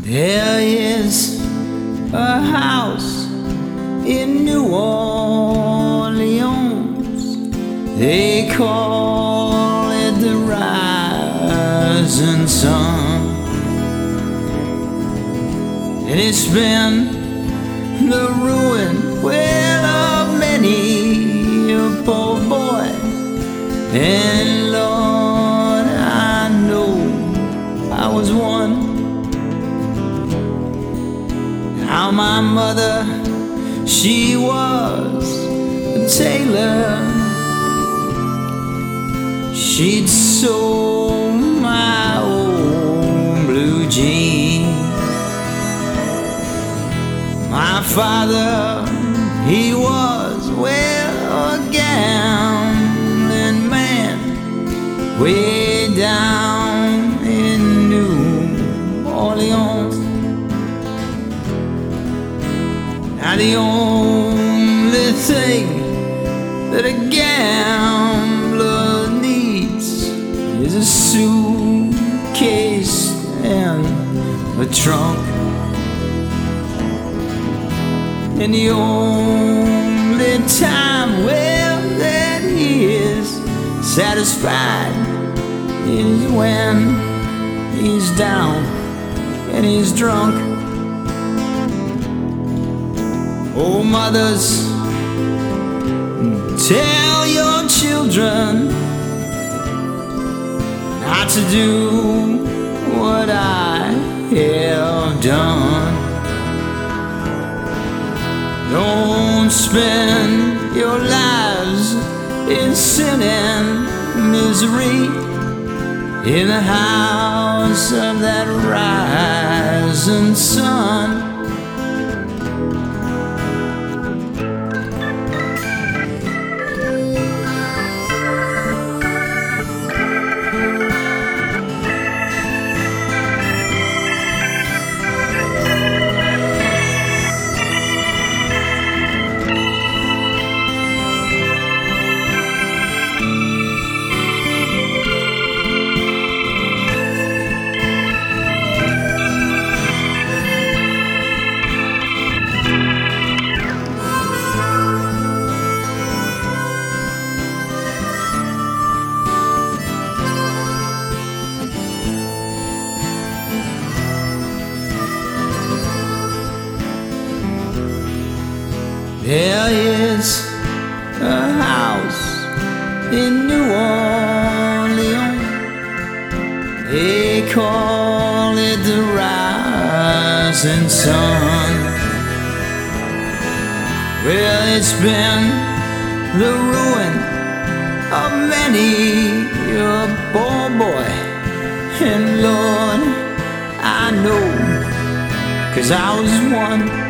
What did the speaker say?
There is a house in New Orleans. They call it the Rising Sun, and it's been the ruin, well, of many a poor boy. And Lord, I know I was one. How my mother, she was a tailor. She'd sew my old blue jeans. My father, he was, well, a gambling man way down in New Orleans. Now the only thing that a gambler needs is a suitcase and a trunk. And the only time, well, that he is satisfied is when he's down and he's drunk. Oh, mothers, tell your children not to do what I have done. Don't spend your lives in sin and misery in the house of that rising sun. There is a house in New Orleans. They call it the Rising Sun. Well, it's been the ruin of many a poor boy. And Lord, I know, 'cause I was one.